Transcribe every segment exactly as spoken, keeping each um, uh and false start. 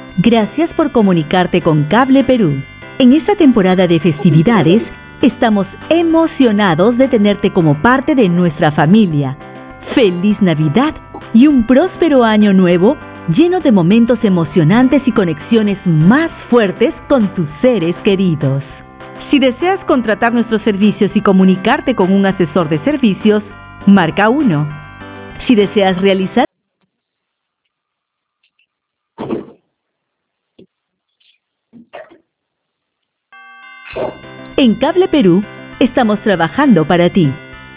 Gracias por comunicarte con Cable Perú. En esta temporada de festividades, estamos emocionados de tenerte como parte de nuestra familia. ¡Feliz Navidad y un próspero año nuevo lleno de momentos emocionantes y conexiones más fuertes con tus seres queridos! Si deseas contratar nuestros servicios y comunicarte con un asesor de servicios, marca uno. Si deseas realizar En Cable Perú, estamos trabajando para ti.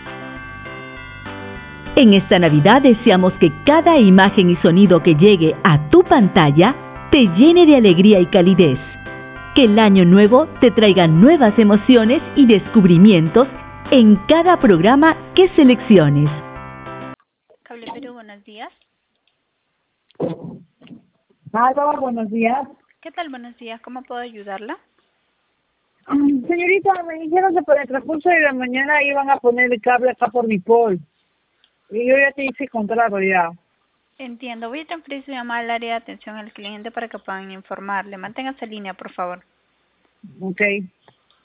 En esta Navidad deseamos que cada imagen y sonido que llegue a tu pantalla te llene de alegría y calidez. Que el año nuevo te traiga nuevas emociones y descubrimientos en cada programa que selecciones. Cable Perú, buenos días. Aló, buenos días. ¿Qué tal? Buenos días. ¿Cómo puedo ayudarla? Mm, Señorita, me dijeron que por el transcurso de la mañana iban a poner el cable acá por mi pol. Y yo ya te hice contrato ya. Entiendo. Voy a transferir su llamada al área de atención al cliente para que puedan informarle. Manténgase en línea, por favor. Ok.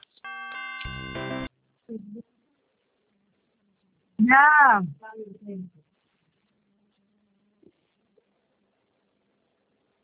Ya.